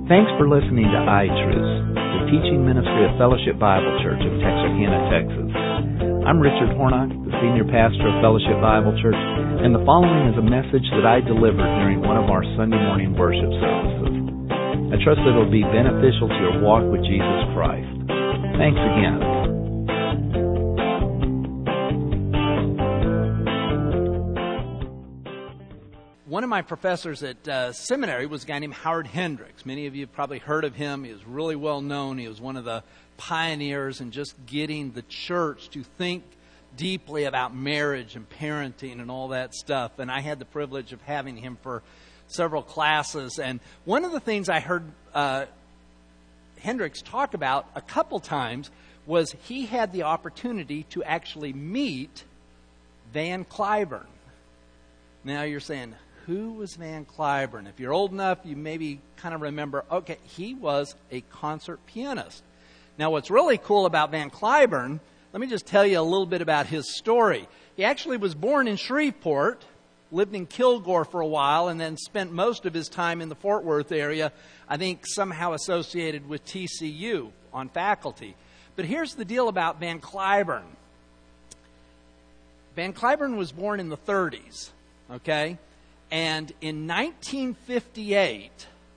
Thanks for listening to iTruths, the teaching ministry of Fellowship Bible Church of Texarkana, Texas. I'm Richard Hornock, the senior pastor of Fellowship Bible Church, and the following is a message that I delivered during one of our Sunday morning worship services. I trust that it will be beneficial to your walk with Jesus Christ. Thanks again. One of my professors at seminary was a guy named Howard Hendricks. Many of you have probably heard of him. He was really well known. He was one of the pioneers in just getting the church to think deeply about marriage and parenting and all that stuff. And I had the privilege of having him for several classes. And one of the things I heard Hendricks talk about a couple times was he had the opportunity to actually meet Van Cliburn. Now you're saying, who was Van Cliburn? If you're old enough, you maybe kind of remember, okay, he was a concert pianist. Now, what's really cool about Van Cliburn, let me just tell you a little bit about his story. He actually was born in Shreveport, lived in Kilgore for a while, and then spent most of his time in the Fort Worth area, I think somehow associated with TCU on faculty. But here's the deal about Van Cliburn. Van Cliburn was born in the 30s, okay? And in 1958,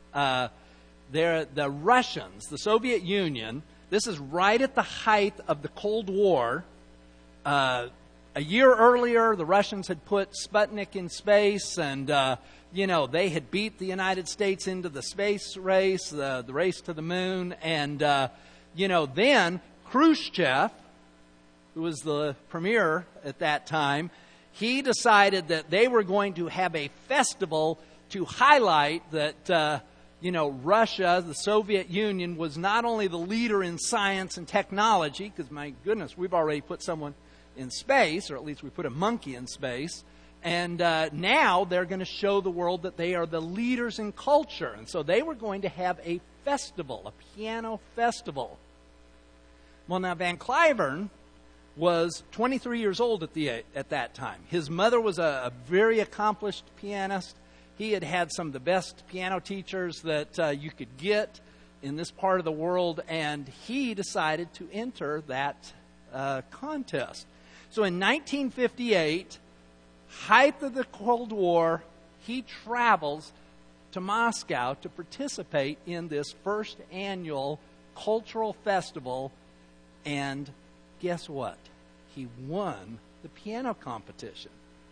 the Russians, the Soviet Union, this is right at the height of the Cold War. A year earlier, the Russians had put Sputnik in space, and they had beat the United States into the space race, the race to the moon. And then Khrushchev, who was the premier at that time, he decided that they were going to have a festival to highlight that, Russia, the Soviet Union, was not only the leader in science and technology, because my goodness, we've already put someone in space, or at least we put a monkey in space, and now they're going to show the world that they are the leaders in culture. And so they were going to have a festival, a piano festival. Well, now Van Cliburn was 23 years old at that time. His mother was a very accomplished pianist. He had had some of the best piano teachers that you could get in this part of the world, and he decided to enter that contest. So in 1958, height of the Cold War, he travels to Moscow to participate in this first annual cultural festival, and guess what? He won the piano competition.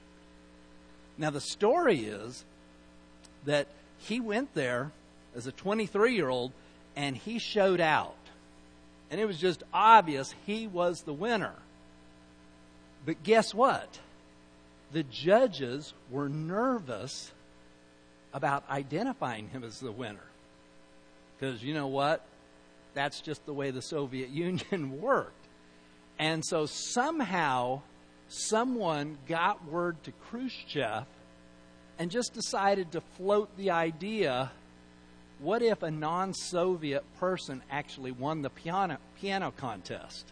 Now, the story is that he went there as a 23-year-old, and he showed out. And it was just obvious he was the winner. But guess what? The judges were nervous about identifying him as the winner. Because you know what? That's just the way the Soviet Union worked. And so somehow someone got word to Khrushchev and just decided to float the idea, what if a non-Soviet person actually won the piano contest?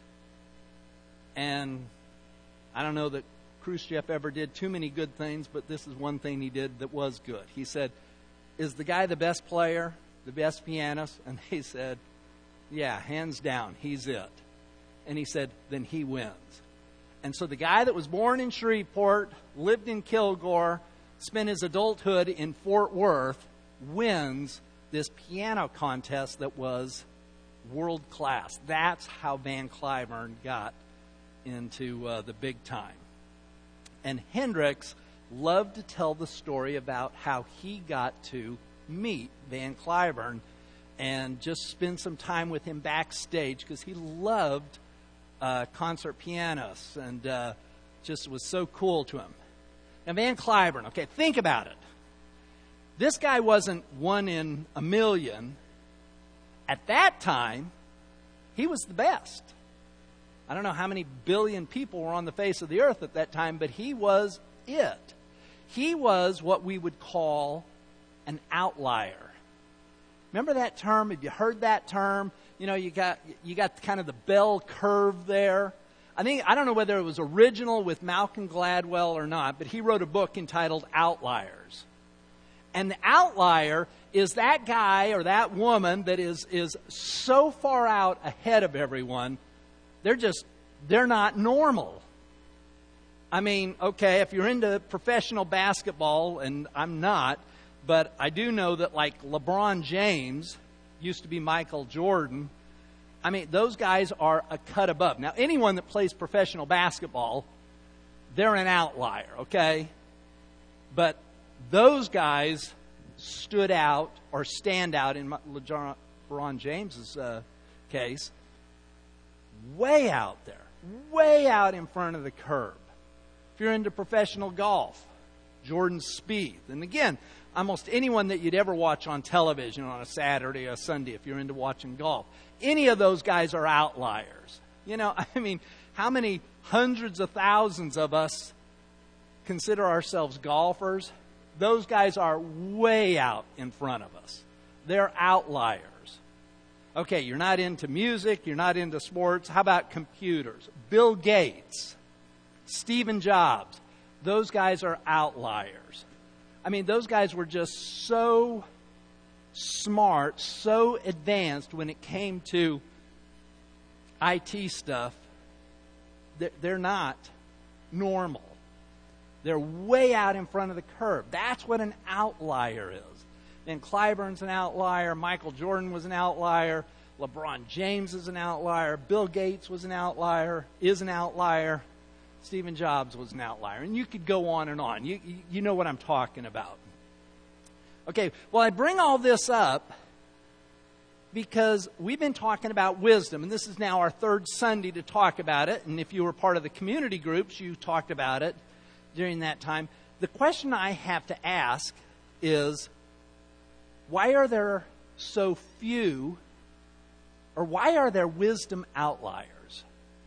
And I don't know that Khrushchev ever did too many good things, but this is one thing he did that was good. He said, is the guy the best player, the best pianist? And they said, yeah, hands down, he's it. And he said, then he wins. And so the guy that was born in Shreveport, lived in Kilgore, spent his adulthood in Fort Worth, wins this piano contest that was world class. That's how Van Cliburn got into the big time. And Hendricks loved to tell the story about how he got to meet Van Cliburn and just spend some time with him backstage, because he loved concert pianists, and just was so cool to him. Now, Van Cliburn, okay, think about it. This guy wasn't one in a million. At that time, he was the best. I don't know how many billion people were on the face of the earth at that time, but he was it. He was what we would call an outlier. Remember that term? Have you heard that term? You got kind of the bell curve there. I don't know whether it was original with Malcolm Gladwell or not, but he wrote a book entitled Outliers. And the outlier is that guy or that woman that is so far out ahead of everyone, they're not normal. I mean, okay, if you're into professional basketball, and I'm not, but I do know that like LeBron James used to be Michael Jordan. I mean, those guys are a cut above. Now, anyone that plays professional basketball, they're an outlier, okay? But those guys stood out or stand out in LeBron James's case, way out there, way out in front of the curb. If you're into professional golf, Jordan Spieth. And again, almost anyone that you'd ever watch on television on a Saturday or a Sunday, if you're into watching golf, any of those guys are outliers. You know, I mean, how many hundreds of thousands of us consider ourselves golfers? Those guys are way out in front of us. They're outliers. Okay, you're not into music, you're not into sports. How about computers? Bill Gates, Stephen Jobs. Those guys are outliers. I mean, those guys were just so smart, so advanced when it came to IT stuff. They're not normal. They're way out in front of the curve. That's what an outlier is. And Clyburn's an outlier. Michael Jordan was an outlier. LeBron James is an outlier. Bill Gates was an outlier, is an outlier. Stephen Jobs was an outlier. And you could go on and on. You know what I'm talking about. Okay, well, I bring all this up because we've been talking about wisdom, and this is now our third Sunday to talk about it. And if you were part of the community groups, you talked about it during that time. The question I have to ask is, why are there so few, or why are there wisdom outliers?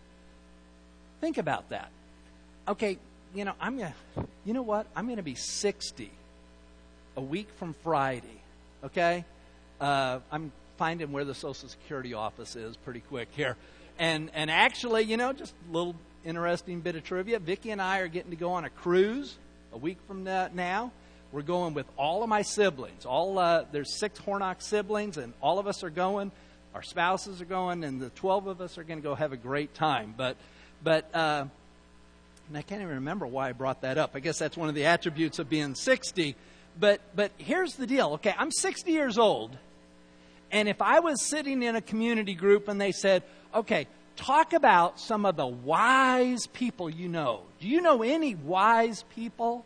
Think about that. Okay, you know what? I'm going to be 60 a week from Friday, okay? I'm finding where the Social Security office is pretty quick here. And actually, you know, just a little interesting bit of trivia. Vicki and I are getting to go on a cruise a week from now. We're going with all of my siblings. There's 6 Hornock siblings, and all of us are going. Our spouses are going, and the 12 of us are going to go have a great time. But and I can't even remember why I brought that up. I guess that's one of the attributes of being 60. But here's the deal. Okay, I'm 60 years old, and if I was sitting in a community group and they said, okay, talk about some of the wise people you know. Do you know any wise people?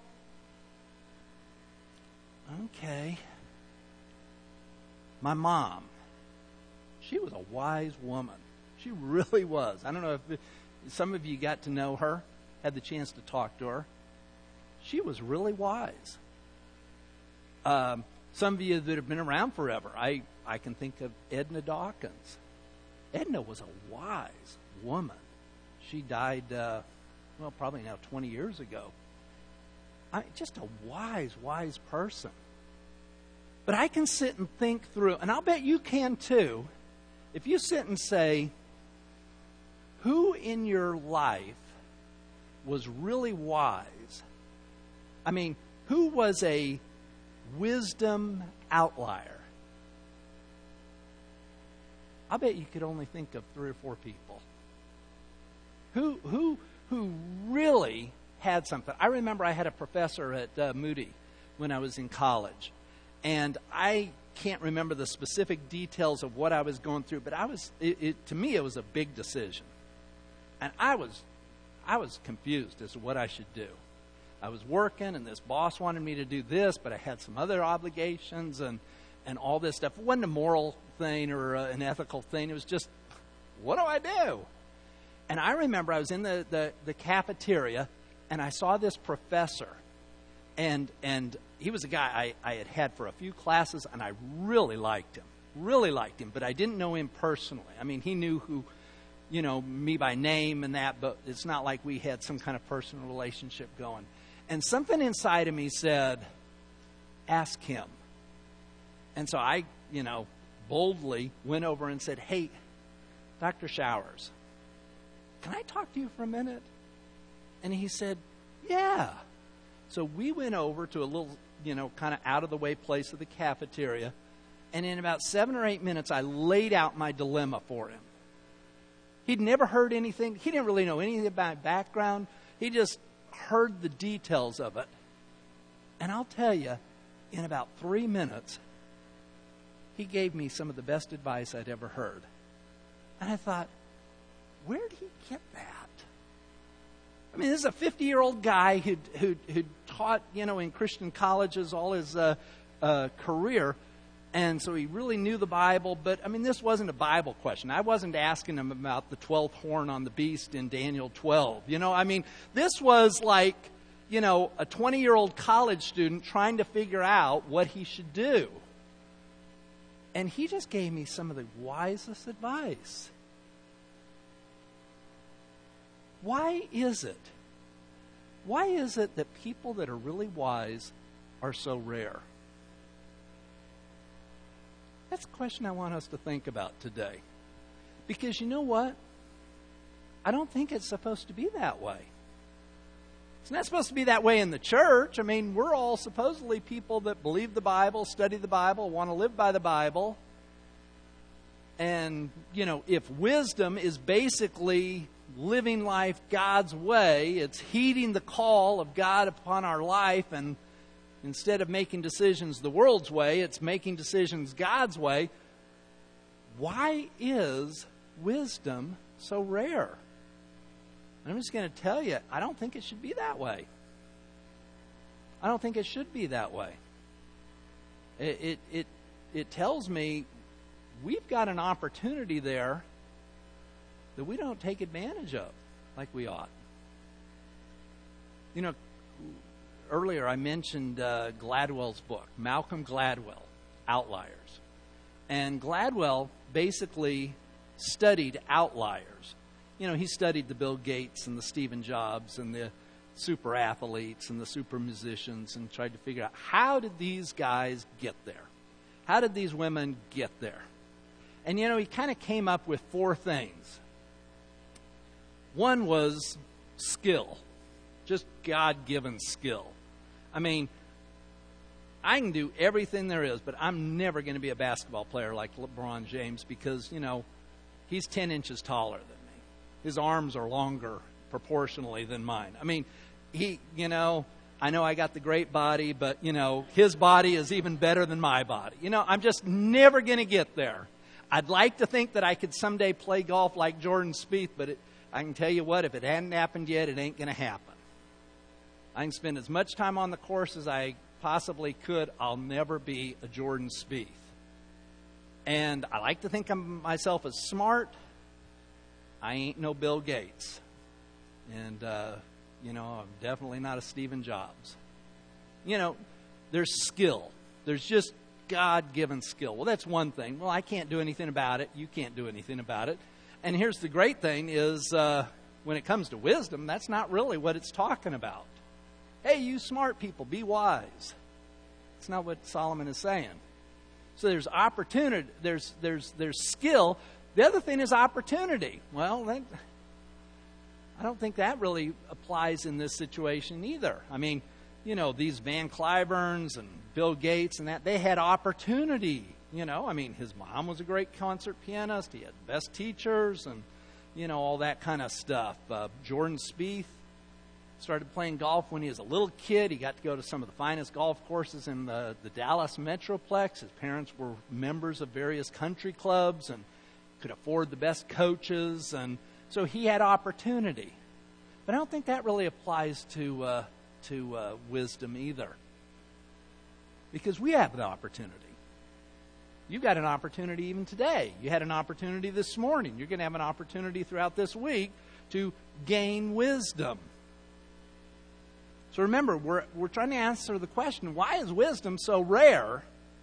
Okay. My mom. She was a wise woman. She really was. I don't know if some of you got to know her, had the chance to talk to her. She was really wise. Some of you that have been around forever, I can think of Edna Dawkins. Edna was a wise woman. She died, probably now 20 years ago. Just a wise person. But I can sit and think through, and I'll bet you can too, if you sit and say, who in your life was really wise? I mean, who was a wisdom outlier? I bet you could only think of 3 or 4 people. Who really had something. I remember I had a professor at Moody when I was in college, and I can't remember the specific details of what I was going through, but to me it was a big decision, and I was confused as to what I should do. I was working, and this boss wanted me to do this, but I had some other obligations and all this stuff. It wasn't a moral thing or an ethical thing. It was just, what do I do? And I remember I was in the cafeteria, and I saw this professor, and he was a guy I had had for a few classes, and I really liked him, but I didn't know him personally. I mean, he knew me by name and that, but it's not like we had some kind of personal relationship going. And something inside of me said, ask him. And so I, boldly went over and said, hey, Dr. Showers, can I talk to you for a minute? And he said, yeah. So we went over to a little kind of out-of-the-way place of the cafeteria. And in about 7 or 8 minutes, I laid out my dilemma for him. He'd never heard anything. He didn't really know anything about my background. He just heard the details of it. And I'll tell you, in about 3 minutes, he gave me some of the best advice I'd ever heard. And I thought, where did he get that? I mean, this is a 50-year-old guy who'd taught, in Christian colleges all his career. And so he really knew the Bible. But, I mean, this wasn't a Bible question. I wasn't asking him about the 12th horn on the beast in Daniel 12. This was like, a 20-year-old college student trying to figure out what he should do. And he just gave me some of the wisest advice. Why is it? Why is it that people that are really wise are so rare? That's a question I want us to think about today. Because you know what? I don't think it's supposed to be that way. It's not supposed to be that way in the church. I mean, we're all supposedly people that believe the Bible, study the Bible, want to live by the Bible. And, if wisdom is basically living life God's way, it's heeding the call of God upon our life, and instead of making decisions the world's way, it's making decisions God's way. Why is wisdom so rare? And I'm just going to tell you, I don't think it should be that way. I don't think it should be that way. It tells me we've got an opportunity there that we don't take advantage of like we ought. Earlier I mentioned Gladwell's book, Malcolm Gladwell, Outliers. And Gladwell basically studied outliers. He studied the Bill Gates and the Stephen Jobs and the super athletes and the super musicians and tried to figure out, how did these guys get there? How did these women get there? And, he kind of came up with 4 things. One was skill, just God-given skill. I mean, I can do everything there is, but I'm never going to be a basketball player like LeBron James because, he's 10 inches taller than me. His arms are longer proportionally than mine. I mean, I know I got the great body, but, his body is even better than my body. I'm just never going to get there. I'd like to think that I could someday play golf like Jordan Spieth, but I can tell you what, if it hadn't happened yet, it ain't going to happen. I can spend as much time on the course as I possibly could. I'll never be a Jordan Spieth. And I like to think of myself as smart. I ain't no Bill Gates. And, I'm definitely not a Stephen Jobs. There's skill. There's just God-given skill. Well, that's one thing. Well, I can't do anything about it. You can't do anything about it. And here's the great thing is when it comes to wisdom, that's not really what it's talking about. Hey, you smart people, be wise. That's not what Solomon is saying. So there's opportunity. There's skill. The other thing is opportunity. Well, I don't think that really applies in this situation either. I mean, these Van Cliburns and Bill Gates and that, they had opportunity. His mom was a great concert pianist. He had the best teachers and, all that kind of stuff. Jordan Spieth started playing golf when he was a little kid. He got to go to some of the finest golf courses in the Dallas Metroplex. His parents were members of various country clubs and could afford the best coaches. And so he had opportunity. But I don't think that really applies to wisdom either. Because we have the opportunity. You've got an opportunity even today. You had an opportunity this morning. You're going to have an opportunity throughout this week to gain wisdom. So remember, we're trying to answer the question, why is wisdom so rare?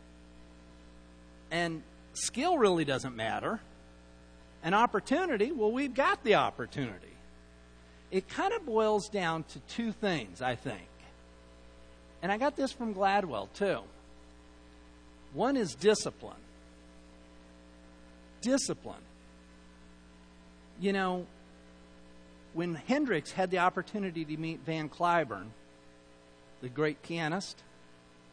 And skill really doesn't matter. And opportunity, well, we've got the opportunity. It kind of boils down to 2 things, I think. And I got this from Gladwell, too. One is discipline. Discipline. When Hendrix had the opportunity to meet Van Cliburn, the great pianist,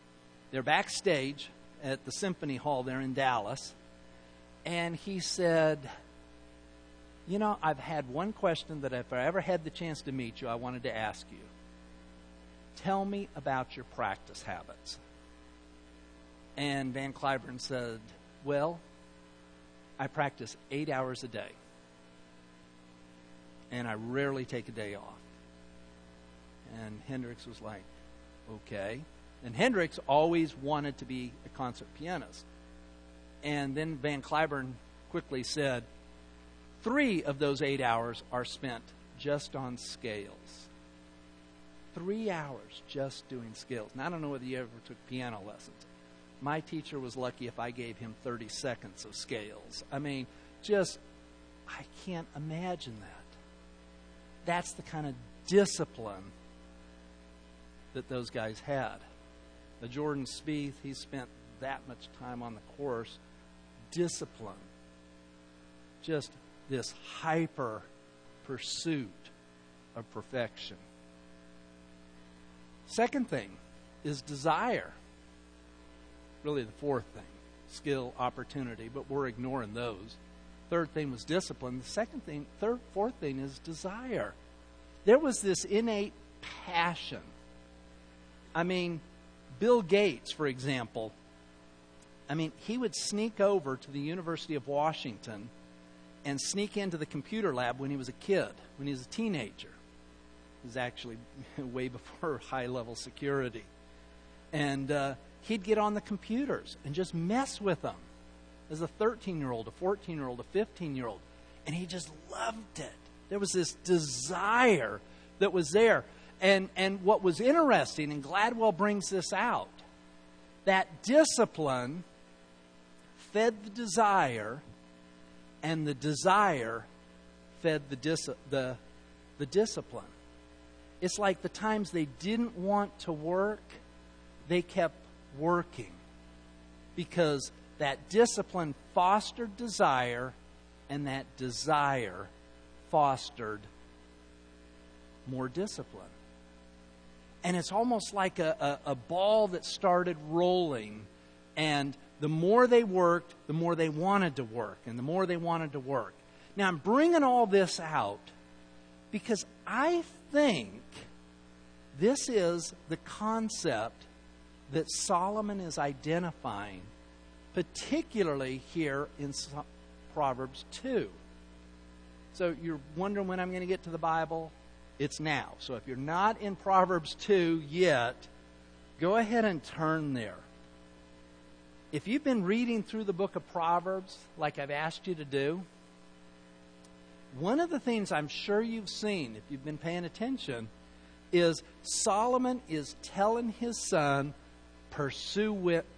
They're backstage at the Symphony Hall there in Dallas. And he said, you know, I've had one question that if I ever had the chance to meet you, I wanted to ask you. Tell me about your practice habits. And Van Cliburn said, well, I practice 8 hours a day. And I rarely take a day off. And Hendrix was like, okay. And Hendrix always wanted to be a concert pianist. And then Van Cliburn quickly said, 3 of those 8 hours are spent just on scales. 3 hours just doing scales. Now, I don't know whether you ever took piano lessons. My teacher was lucky if I gave him 30 seconds of scales. I mean, I can't imagine that. That's the kind of discipline that those guys had. The Jordan Spieth, he spent that much time on the course. Discipline. Just this hyper pursuit of perfection. Second thing is desire. Really the fourth thing. Skill, opportunity, but we're ignoring those. Third thing was discipline. The fourth thing is desire. There was this innate passion. I mean, Bill Gates, for example, he would sneak over to the University of Washington and sneak into the computer lab when he was a kid, when he was a teenager. It was actually way before high-level security. And he'd get on the computers and just mess with them as a 13-year-old, a 14-year-old, a 15-year-old. And he just loved it. There was this desire that was there. And what was interesting, and Gladwell brings this out, that discipline fed the desire, and the desire fed the discipline. It's like the times they didn't want to work, they kept working. Because that discipline fostered desire, and that desire fostered more discipline. And it's almost like a ball that started rolling, and the more they worked, the more they wanted to work, and the more they wanted to work. Now, I'm bringing all this out because I think this is the concept that Solomon is identifying, particularly here in Proverbs 2. So you're wondering when I'm going to get to the Bible? It's now. So if you're not in Proverbs 2 yet, go ahead and turn there. If you've been reading through the book of Proverbs, like I've asked you to do, one of the things I'm sure you've seen, if you've been paying attention, is Solomon is telling his son, pursue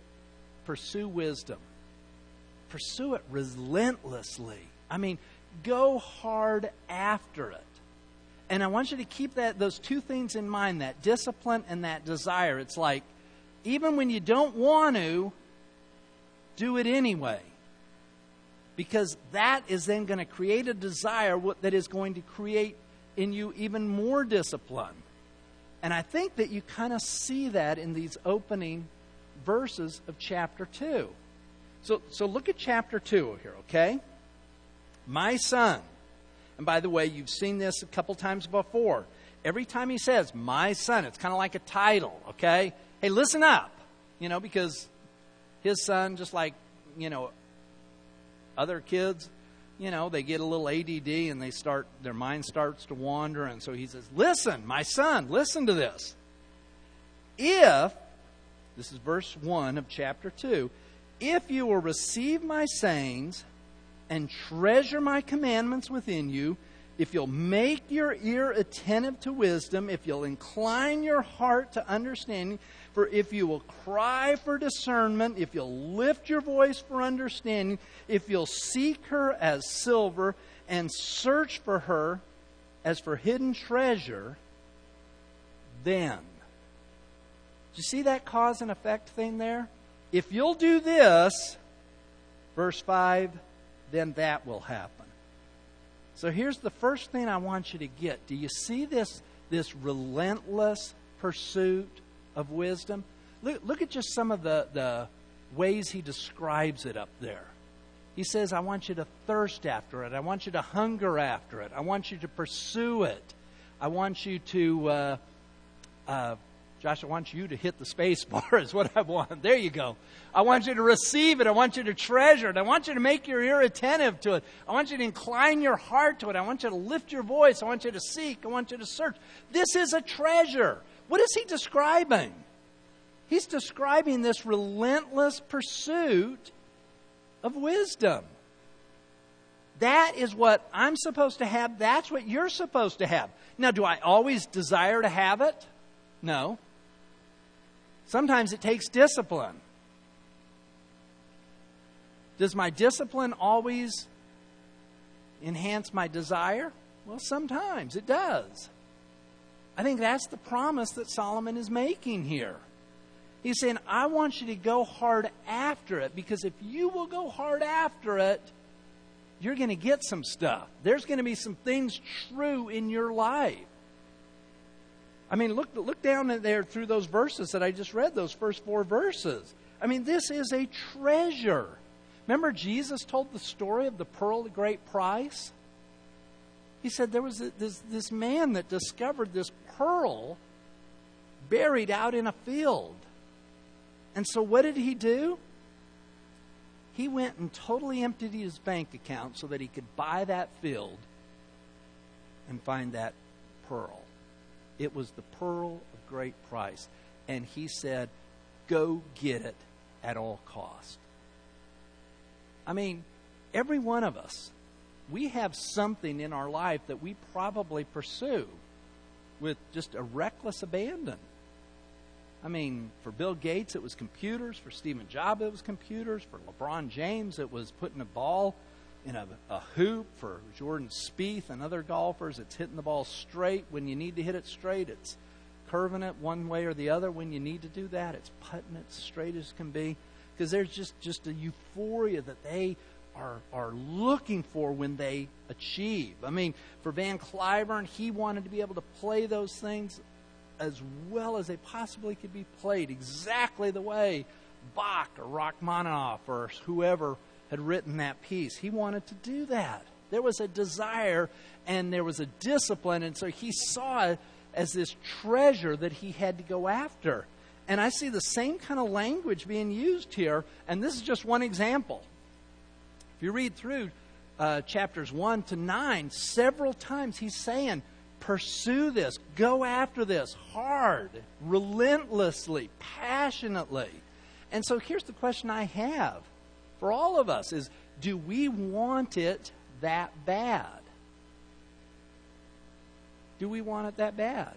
wisdom. Pursue it relentlessly. Go hard after it. And I want you to keep those two things in mind, that discipline and that desire. It's like, even when you don't want to, do it anyway. Because that is then going to create a desire that is going to create in you even more discipline. And I think that you kind of see that in these opening verses of chapter 2. So look at chapter 2 here, okay? My son. And by the way, you've seen this a couple times before. Every time he says, my son, it's kind of like a title, okay? Hey, listen up, because his son, just like, other kids, they get a little ADD and their mind starts to wander. And so he says, listen, my son, listen to this. This is verse 1 of chapter 2, if you will receive my sayings and treasure my commandments within you, if you'll make your ear attentive to wisdom, if you'll incline your heart to understanding, for if you will cry for discernment, if you'll lift your voice for understanding, if you'll seek her as silver and search for her as for hidden treasure, then. Do you see that cause and effect thing there? If you'll do this, verse 5, then that will happen. So here's the first thing I want you to get. Do you see this relentless pursuit of wisdom? Look at just some of the ways he describes it up there. He says, I want you to thirst after it. I want you to hunger after it. I want you to pursue it. I want you to, Josh, I want you to hit the space bar is what I want. There you go. I want you to receive it. I want you to treasure it. I want you to make your ear attentive to it. I want you to incline your heart to it. I want you to lift your voice. I want you to seek. I want you to search. This is a treasure. What is he describing? He's describing this relentless pursuit of wisdom. That is what I'm supposed to have. That's what you're supposed to have. Now, do I always desire to have it? No. Sometimes it takes discipline. Does my discipline always enhance my desire? Well, sometimes it does. I think that's the promise that Solomon is making here. He's saying, I want you to go hard after it, because if you will go hard after it, you're going to get some stuff. There's going to be some things true in your life. I mean, look down there through those verses that I just read, those first 4 verses. I mean, this is a treasure. Remember Jesus told the story of the pearl of great price? He said there was this man that discovered this pearl buried out in a field. And so what did he do? He went and totally emptied his bank account so that he could buy that field and find that pearl. It was the pearl of great price. And he said, go get it at all cost. I mean, every one of us, we have something in our life that we probably pursue with just a reckless abandon. I mean, for Bill Gates, it was computers. For Stephen Jobs, it was computers. For LeBron James, it was putting a ball in a hoop. For Jordan Spieth and other golfers, it's hitting the ball straight when you need to hit it straight. It's curving it one way or the other when you need to do that. It's putting it straight as can be. Because there's just a euphoria that they are looking for when they achieve. I mean, for Van Cliburn, he wanted to be able to play those things as well as they possibly could be played, exactly the way Bach or Rachmaninoff or whoever had written that piece. He wanted to do that. There was a desire and there was a discipline, and so he saw it as this treasure that he had to go after. And I see the same kind of language being used here, and this is just one example. If you read through chapters 1 to 9, several times he's saying, pursue this, go after this hard, relentlessly, passionately. And so here's the question I have for all of us is, do we want it that bad? Do we want it that bad?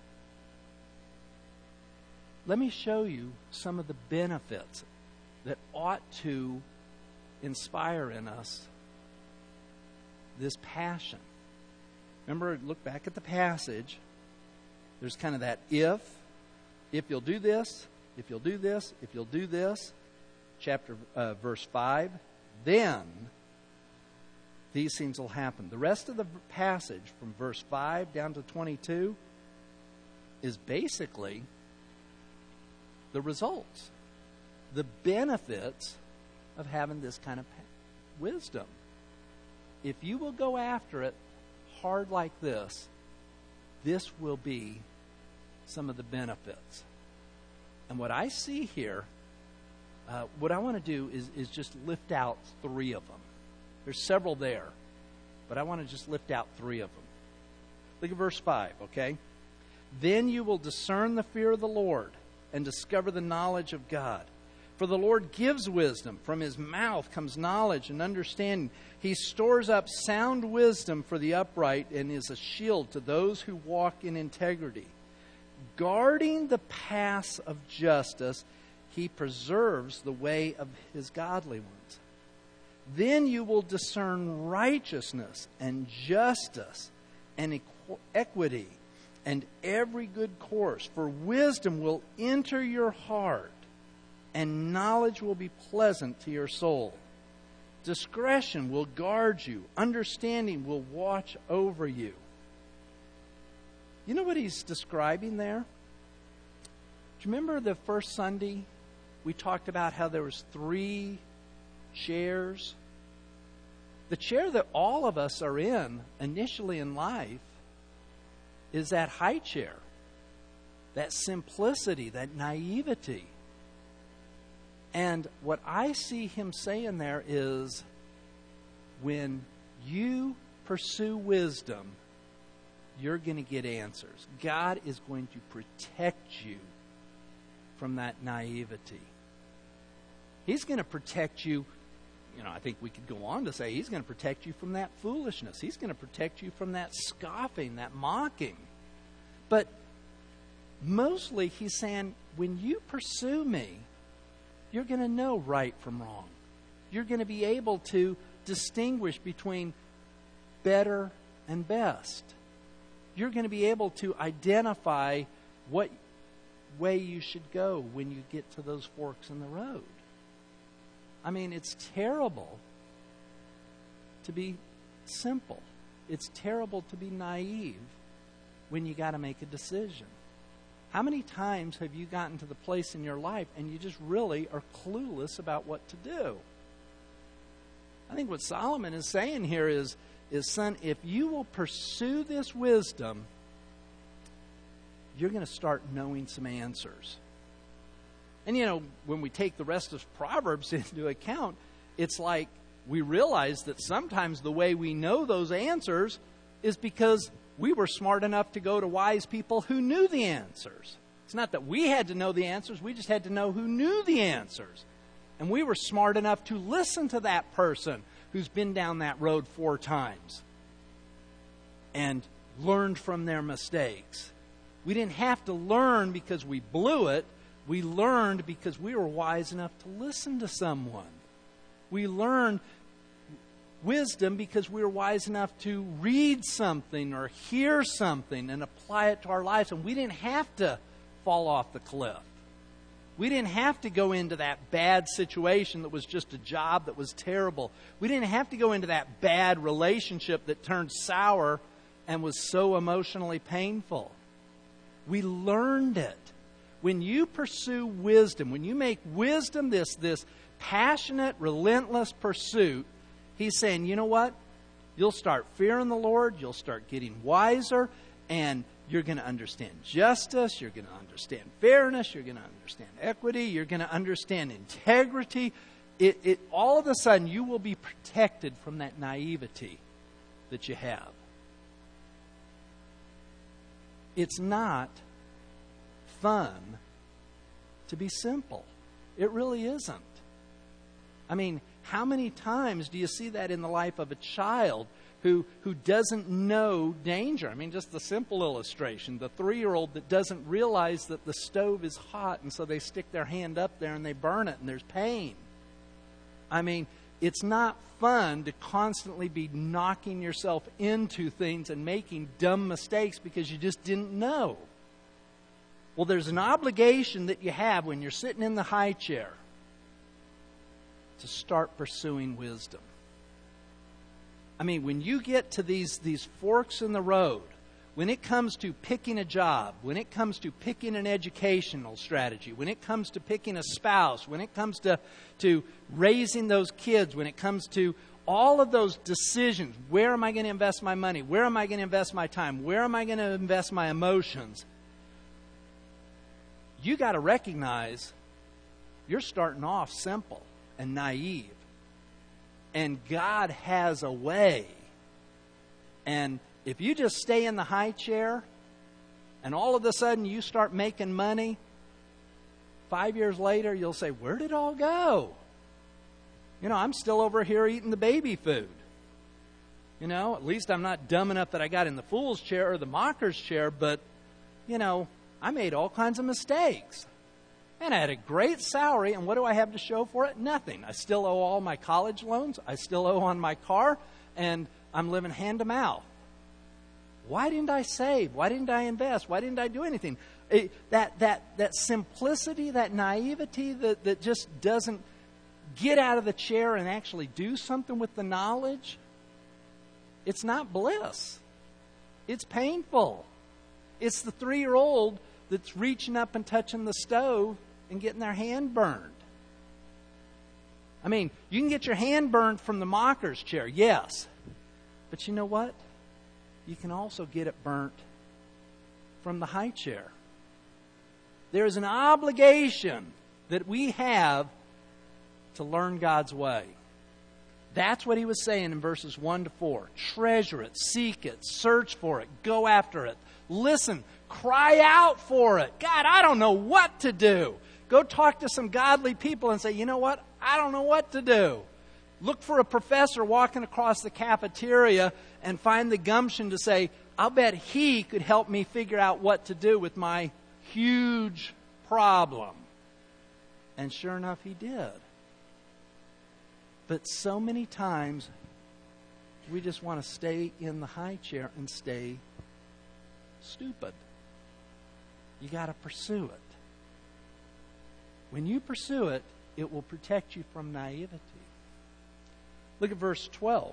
Let me show you some of the benefits that ought to inspire in us this passion. Remember, look back at the passage. There's kind of that if you'll do this, if you'll do this, if you'll do this. Verse 5, then these things will happen. The rest of the passage from verse 5 down to 22 is basically the results, the benefits of having this kind of wisdom. If you will go after it hard like this will be some of the benefits. And what I see here, what I want to do is just lift out 3 of them. There's several there, but I want to just lift out 3 of them. Look at verse 5, okay? Then you will discern the fear of the Lord and discover the knowledge of God. For the Lord gives wisdom. From his mouth comes knowledge and understanding. He stores up sound wisdom for the upright and is a shield to those who walk in integrity. Guarding the paths of justice, he preserves the way of his godly ones. Then you will discern righteousness and justice and equity and every good course. For wisdom will enter your heart, and knowledge will be pleasant to your soul. Discretion will guard you. Understanding will watch over you. You know what he's describing there? you remember the first Sunday we talked about how there was 3 chairs? The chair that all of us are in initially in life is that high chair, that simplicity, that naivety. And what I see him saying there is, when you pursue wisdom, you're going to get answers. God is going to protect you from that naivety. He's going to protect you. I think we could go on to say He's going to protect you from that foolishness. He's going to protect you from that scoffing, that mocking. But mostly He's saying, when you pursue me, you're going to know right from wrong. You're going to be able to distinguish between better and best. You're going to be able to identify what way you should go when you get to those forks in the road. I mean, it's terrible to be simple. It's terrible to be naive when you got to make a decision. How many times have you gotten to the place in your life and you just really are clueless about what to do? I think what Solomon is saying here is, son, if you will pursue this wisdom, you're going to start knowing some answers. And, when we take the rest of Proverbs into account, it's like we realize that sometimes the way we know those answers is because we were smart enough to go to wise people who knew the answers. It's not that we had to know the answers. We just had to know who knew the answers. And we were smart enough to listen to that person who's been down that road 4 times and learned from their mistakes. We didn't have to learn because we blew it. We learned because we were wise enough to listen to someone. We learned wisdom because we were wise enough to read something or hear something and apply it to our lives. And we didn't have to fall off the cliff. We didn't have to go into that bad situation that was just a job that was terrible. We didn't have to go into that bad relationship that turned sour and was so emotionally painful. We learned it. When you pursue wisdom, when you make wisdom this passionate, relentless pursuit, He's saying, you know what? You'll start fearing the Lord. You'll start getting wiser. And you're going to understand justice. You're going to understand fairness. You're going to understand equity. You're going to understand integrity. All of a sudden, you will be protected from that naivety that you have. It's not fun to be simple. It really isn't. I mean, how many times do you see that in the life of a child who doesn't know danger? I mean, just the simple illustration, the 3-year-old that doesn't realize that the stove is hot, and so they stick their hand up there and they burn it and there's pain. I mean, it's not fun to constantly be knocking yourself into things and making dumb mistakes because you just didn't know. Well, there's an obligation that you have when you're sitting in the high chair to start pursuing wisdom. I mean, when you get to these forks in the road, when it comes to picking a job, when it comes to picking an educational strategy, when it comes to picking a spouse, when it comes to raising those kids, when it comes to all of those decisions, where am I going to invest my money? Where am I going to invest my time? Where am I going to invest my emotions? You got to recognize you're starting off simple and naive. And God has a way. And if you just stay in the high chair and all of a sudden you start making money, 5 years later you'll say, where did it all go? I'm still over here eating the baby food. At least I'm not dumb enough that I got in the fool's chair or the mocker's chair, but, I made all kinds of mistakes. And I had a great salary, and what do I have to show for it? Nothing. I still owe all my college loans. I still owe on my car, and I'm living hand to mouth. Why didn't I save? Why didn't I invest? Why didn't I do anything? That simplicity, that naivety that just doesn't get out of the chair and actually do something with the knowledge, it's not bliss. It's painful. It's the 3-year-old that's reaching up and touching the stove and getting their hand burned. I mean, you can get your hand burned from the mocker's chair, yes. But you know what? You can also get it burnt from the high chair. There is an obligation that we have to learn God's way. That's what he was saying in verses 1 to 4. Treasure it, seek it, search for it, go after it. Listen, cry out for it. God, I don't know what to do. Go talk to some godly people and say, you know what? I don't know what to do. Look for a professor walking across the cafeteria and find the gumption to say, I'll bet he could help me figure out what to do with my huge problem. And sure enough, he did. But so many times, we just want to stay in the high chair and stay stupid. You got to pursue it. When you pursue it, it will protect you from naivety. Look at verse 12.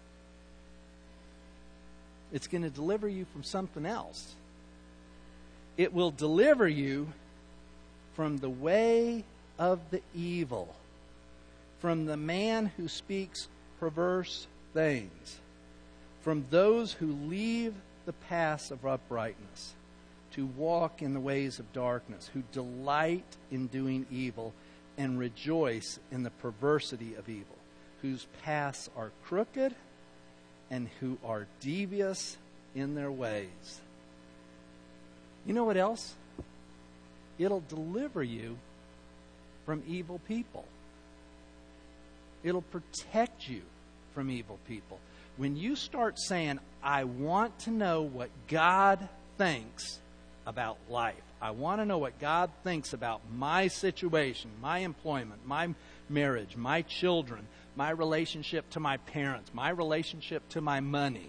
It's going to deliver you from something else. It will deliver you from the way of the evil, from the man who speaks perverse things, from those who leave the paths of uprightness, to walk in the ways of darkness, who delight in doing evil and rejoice in the perversity of evil, whose paths are crooked and who are devious in their ways. You know what else? It'll deliver you from evil people. It'll protect you from evil people. When you start saying, I want to know what God thinks about life. I want to know what God thinks about my situation, my employment, my marriage, my children, my relationship to my parents, my relationship to my money.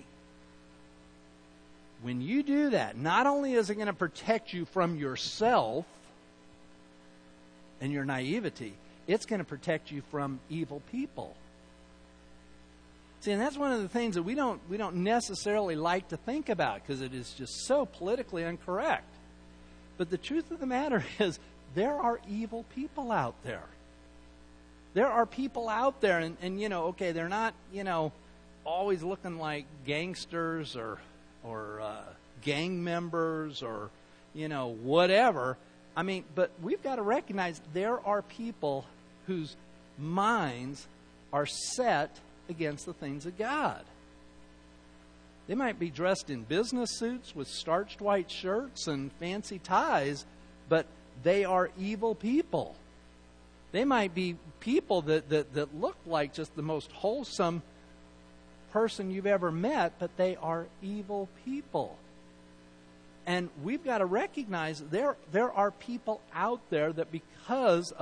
When you do that, not only is it going to protect you from yourself and your naivety, it's going to protect you from evil people. See, and that's one of the things that we don't necessarily like to think about because it is just so politically incorrect. But the truth of the matter is there are evil people out there. There are people out there, and you know, okay, they're not, you know, always looking like gangsters or gang members or, you know, whatever. I mean, but we've got to recognize there are people whose minds are set against the things of God. They might be dressed in business suits with starched white shirts and fancy ties, but they are evil people. They might be people that look like just the most wholesome person you've ever met, but they are evil people. And we've got to recognize there are people out there that because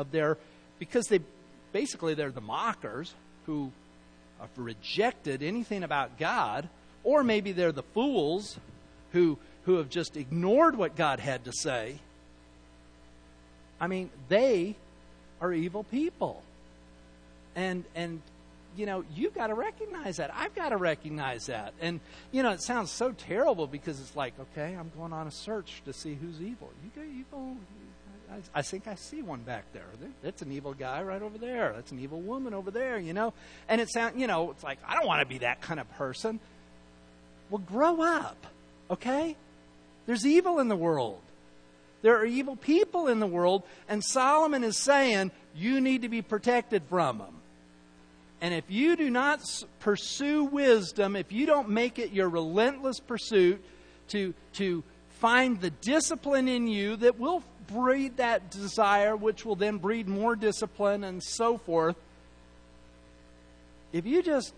they're the mockers who have rejected anything about God, or maybe they're the fools who have just ignored what God had to say. I mean, they are evil people. And you know, you've got to recognize that. I've got to recognize that. And, you know, it sounds so terrible because it's like, okay, I'm going on a search to see who's evil. You go, I think I see one back there. That's an evil guy right over there. That's an evil woman over there, you know. And it sounds, you know, it's like, I don't want to be that kind of person. Well, grow up, okay? There's evil in the world. There are evil people in the world, and Solomon is saying you need to be protected from them. And if you do not pursue wisdom, if you don't make it your relentless pursuit to find the discipline in you that will breed that desire, which will then breed more discipline and so forth, if you just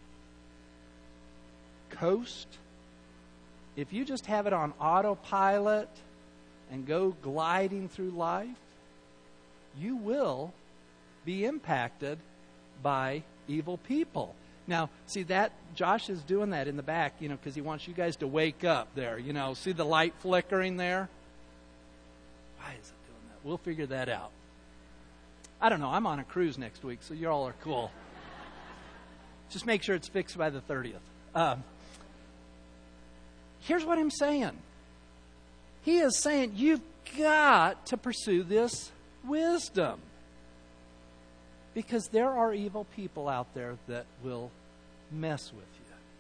coast, if you just have it on autopilot and go gliding through life, you will be impacted by evil people. Now, see that Josh is doing that in the back, you know, because he wants you guys to wake up there. You know, see the light flickering there? Why is it doing that? We'll figure that out. I don't know. I'm on a cruise next week, so you all are cool. Just make sure it's fixed by the 30th. Here's what I'm saying. He is saying you've got to pursue this wisdom. Because there are evil people out there that will mess with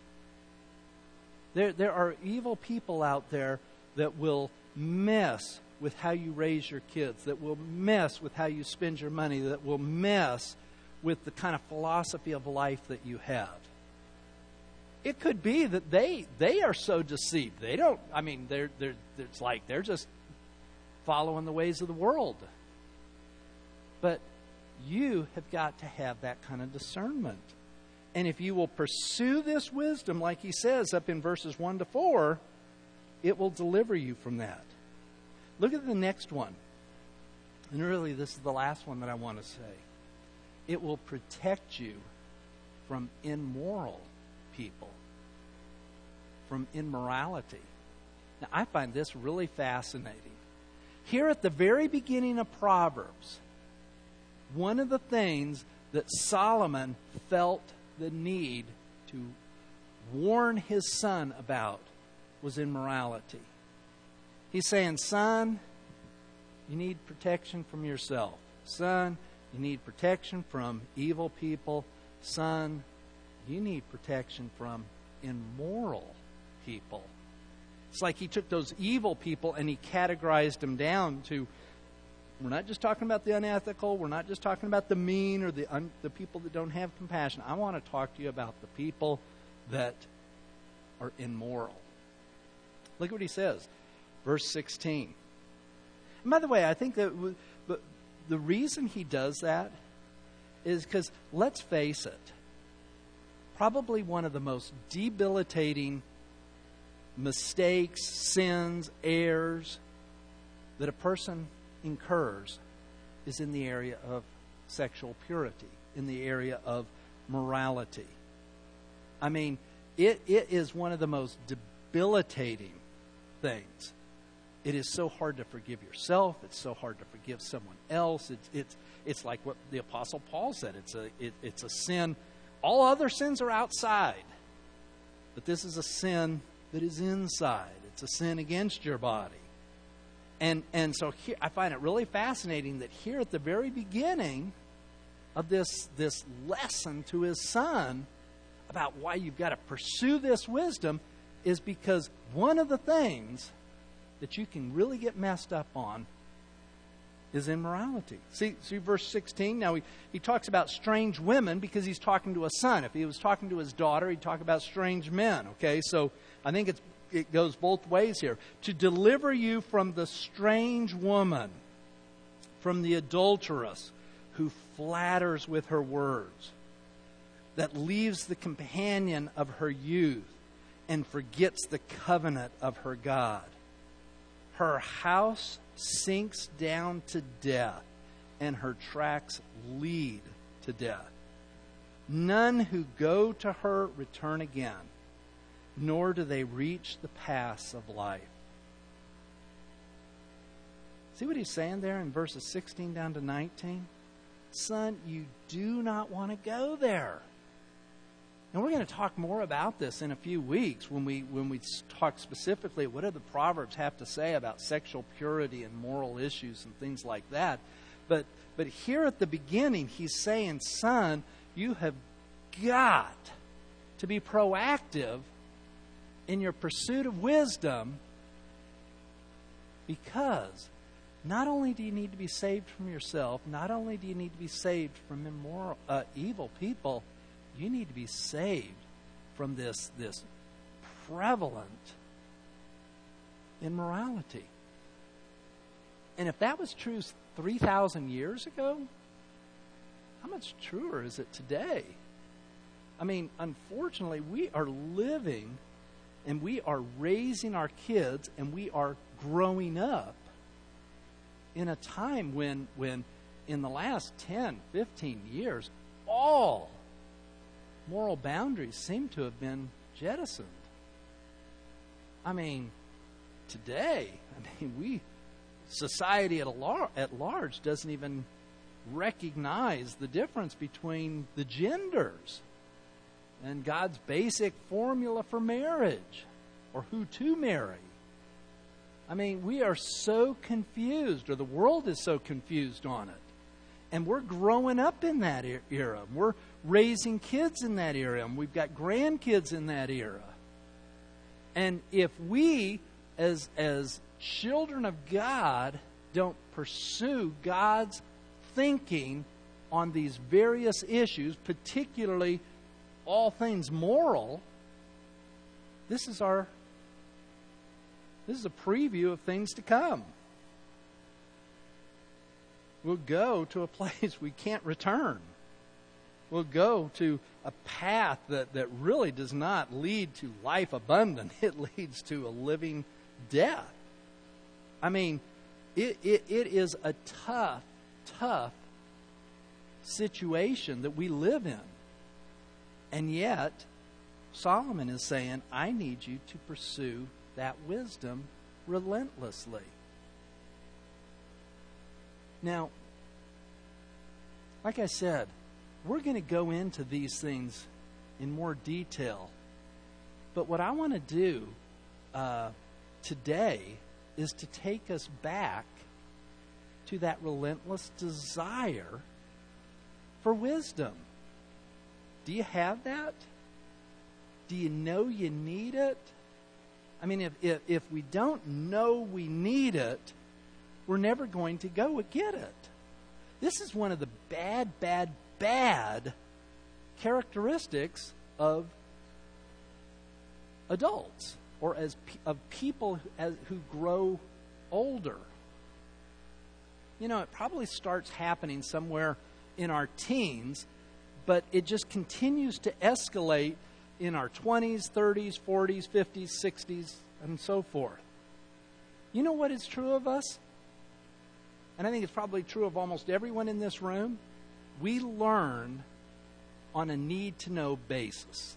you. There are evil people out there that will mess with how you raise your kids, that will mess with how you spend your money, that will mess with the kind of philosophy of life that you have. It could be that they are so deceived. They don't, I mean, it's like they're just following the ways of the world. But you have got to have that kind of discernment. And if you will pursue this wisdom, like he says up in verses 1 to 4, it will deliver you from that. Look at the next one. And really, this is the last one that I want to say. It will protect you from immoral people, from immorality. Now, I find this really fascinating. Here at the very beginning of Proverbs, one of the things that Solomon felt the need to warn his son about was immorality. He's saying, son, you need protection from yourself. Son, you need protection from evil people. Son, you need protection from immoral people. It's like he took those evil people and he categorized them down to, we're not just talking about the unethical, we're not just talking about the mean or the people that don't have compassion. I want to talk to you about the people that are immoral. Look what he says, verse 16. And by the way, I think that the reason he does that is because, let's face it, probably one of the most debilitating mistakes, sins, errors that a person incurs is in the area of sexual purity, in the area of morality. I mean, it is one of the most debilitating things. It is so hard to forgive yourself. It's so hard to forgive someone else. It's like what the Apostle Paul said. It's a sin. All other sins are outside, but this is a sin that is inside. It's a sin against your body. And so here, I find it really fascinating that here at the very beginning of this lesson to his son about why you've got to pursue this wisdom is because one of the things that you can really get messed up on is immorality. See verse 16? Now he talks about strange women because he's talking to a son. If he was talking to his daughter, he'd talk about strange men. Okay, so I think it goes both ways here. To deliver you from the strange woman, from the adulteress who flatters with her words, that leaves the companion of her youth and forgets the covenant of her God. Her house sinks down to death, and her tracks lead to death. None who go to her return again, nor do they reach the paths of life. See what he's saying there in verses 16 down to 19? Son, you do not want to go there. And we're going to talk more about this in a few weeks when we talk specifically what do the Proverbs have to say about sexual purity and moral issues and things like that. But here at the beginning, he's saying, son, you have got to be proactive in your pursuit of wisdom, because not only do you need to be saved from yourself, not only do you need to be saved from evil people, you need to be saved from this prevalent immorality. And if that was true 3,000 years ago, how much truer is it today? I mean, unfortunately, we are living and we are raising our kids and we are growing up in a time when in the last 10, 15 years, all moral boundaries seem to have been jettisoned. I mean, today, society at large doesn't even recognize the difference between the genders and God's basic formula for marriage or who to marry. I mean, we are so confused, or the world is so confused on it. And we're growing up in that era. We're raising kids in that era. And we've got grandkids in that era. And if we, as children of God, don't pursue God's thinking on these various issues, particularly all things moral, this is a preview of things to come. We'll go to a place we can't return. We'll go to a path that really does not lead to life abundant. It leads to a living death. I mean, it is a tough situation that we live in. And yet, Solomon is saying, I need you to pursue that wisdom relentlessly. Now, like I said, we're going to go into these things in more detail. But what I want to do today is to take us back to that relentless desire for wisdom. Do you have that? Do you know you need it? I mean, if we don't know we need it, we're never going to go get it. This is one of the bad characteristics of adults, or of people who grow older. You know, it probably starts happening somewhere in our teens, but it just continues to escalate in our 20s, 30s, 40s, 50s, 60s, and so forth. You know what is true of us? And I think it's probably true of almost everyone in this room. We learn on a need-to-know basis.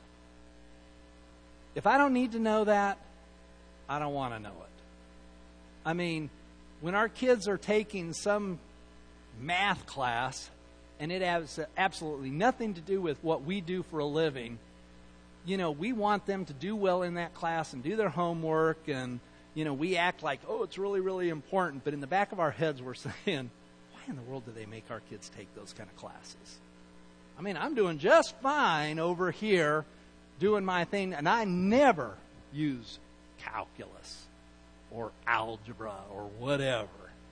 If I don't need to know that, I don't want to know it. I mean, when our kids are taking some math class, and it has absolutely nothing to do with what we do for a living, you know, we want them to do well in that class and do their homework, and you know, we act like, oh, it's really, really important. But in the back of our heads, we're saying, why in the world do they make our kids take those kind of classes? I mean, I'm doing just fine over here doing my thing, and I never use calculus or algebra or whatever.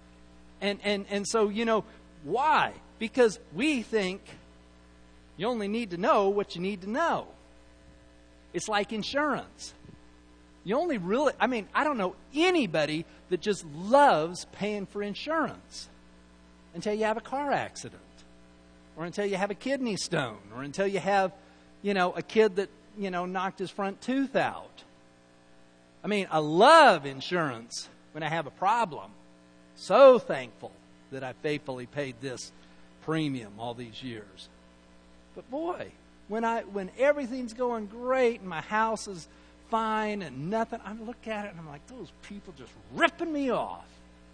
And so, you know, why? Because we think you only need to know what you need to know. It's like insurance. You only really, I mean, I don't know anybody that just loves paying for insurance until you have a car accident, or until you have a kidney stone, or until you have, you know, a kid that, you know, knocked his front tooth out. I mean, I love insurance when I have a problem. So thankful that I faithfully paid this premium all these years. But boy, when everything's going great and my house is fine and nothing, I look at it and I'm like, those people just ripping me off.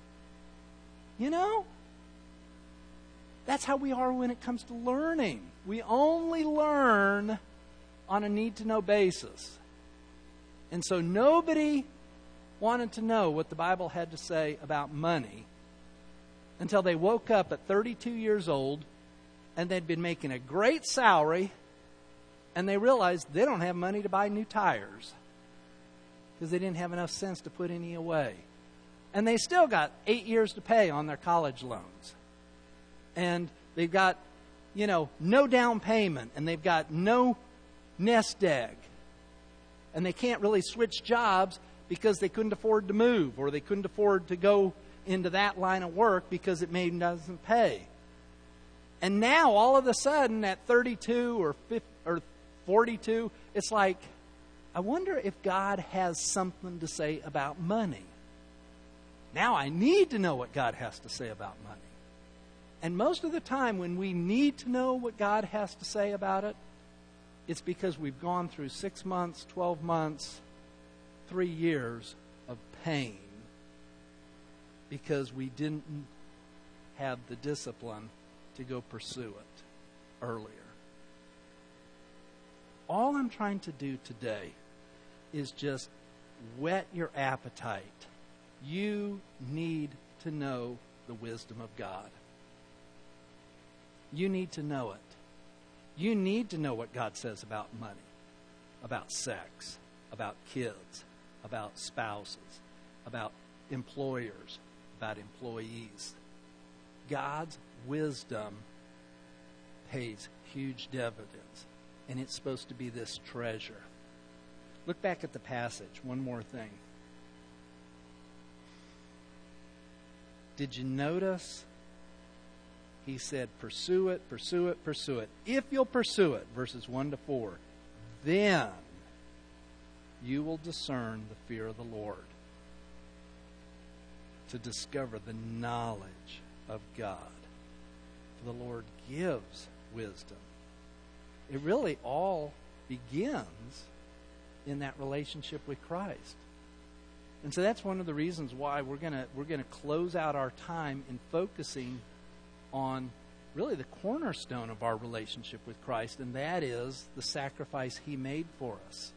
You know? That's how we are when it comes to learning. We only learn on a need-to-know basis. And so nobody wanted to know what the Bible had to say about money until they woke up at 32 years old and they'd been making a great salary, and they realized they don't have money to buy new tires because they didn't have enough sense to put any away. And they still got 8 years to pay on their college loans. And they've got, you know, no down payment, and they've got no nest egg. And they can't really switch jobs because they couldn't afford to move, or they couldn't afford to go into that line of work because it maybe doesn't pay. And now, all of a sudden, at 32 or 42, it's like, I wonder if God has something to say about money. Now I need to know what God has to say about money. And most of the time when we need to know what God has to say about it, it's because we've gone through 6 months, 12 months, 3 years of pain because we didn't have the discipline to go pursue it earlier. All I'm trying to do today is just whet your appetite You need to know the wisdom of God. You need to know it. You need to know what God says about money, about sex, about kids, about spouses, about employers, about employees. God's wisdom pays huge dividends, and it's supposed to be this treasure. Look back at the passage. One more thing. Did you notice? He said, pursue it, pursue it, pursue it. If you'll pursue it, verses 1 to 4, then you will discern the fear of the Lord, to discover the knowledge of God. For the Lord gives wisdom. It really all begins in that relationship with Christ. And so that's one of the reasons why we're going to close out our time in focusing on really the cornerstone of our relationship with Christ, and that is the sacrifice He made for us.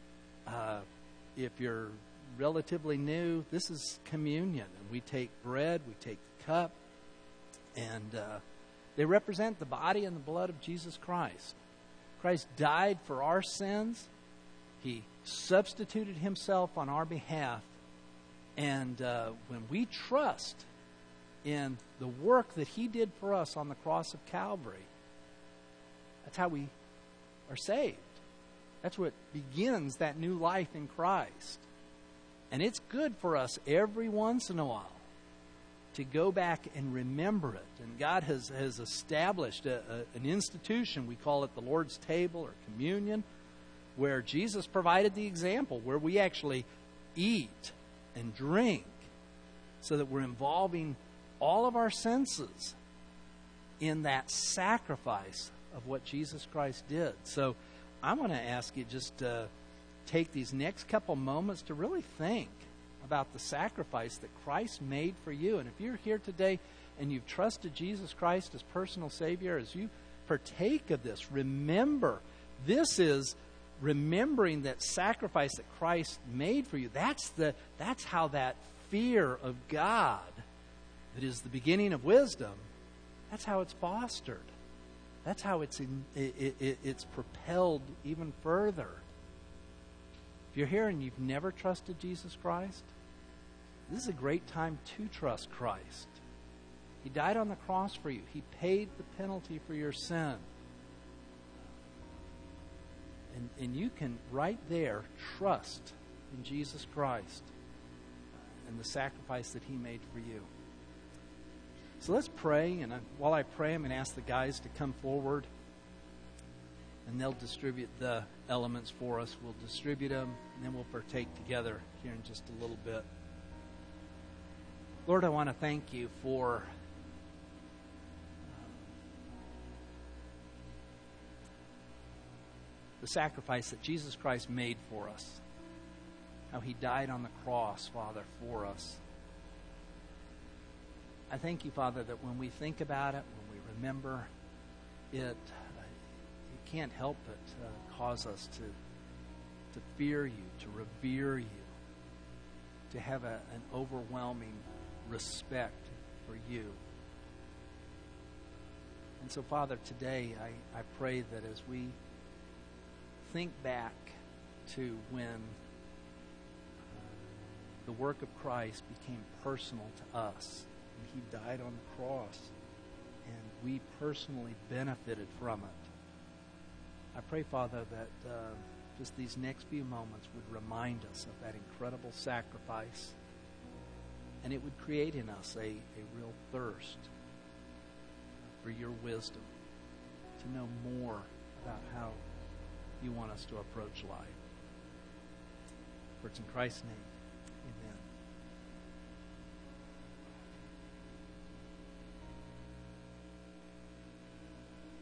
If you're relatively new, this is communion, and we take bread, we take the cup, and they represent the body and the blood of Jesus Christ. Christ died for our sins. He substituted Himself on our behalf. And when we trust in the work that He did for us on the cross of Calvary, that's how we are saved. That's what begins that new life in Christ. And it's good for us every once in a while to go back and remember it. And God has established an institution, we call it the Lord's table or communion, where Jesus provided the example, where we actually eat and drink so that we're involving all of our senses in that sacrifice of what Jesus Christ did. So I want to ask you just to take these next couple moments to really think about the sacrifice that Christ made for you. And if you're here today and you've trusted Jesus Christ as personal Savior, as you partake of this, remember, this is remembering that sacrifice that Christ made for you. That's how that fear of God, that is the beginning of wisdom, that's how it's fostered. That's how it's propelled even further. If you're here and you've never trusted Jesus Christ, this is a great time to trust Christ. He died on the cross for you. He paid the penalty for your sin. And you can right there trust in Jesus Christ and the sacrifice that He made for you. So let's pray, and while I pray, I'm going to ask the guys to come forward, and they'll distribute the elements for us. We'll distribute them, and then we'll partake together here in just a little bit. Lord, I want to thank You for the sacrifice that Jesus Christ made for us, how He died on the cross, Father, for us. I thank You, Father, that when we think about it, when we remember it can't help but cause us to fear You, to revere You, to have an overwhelming respect for You. And so, Father, today I pray that as we think back to when the work of Christ became personal to us, and He died on the cross, and we personally benefited from it. I pray, Father, that just these next few moments would remind us of that incredible sacrifice, and it would create in us a real thirst for Your wisdom, to know more about how You want us to approach life. For it's in Christ's name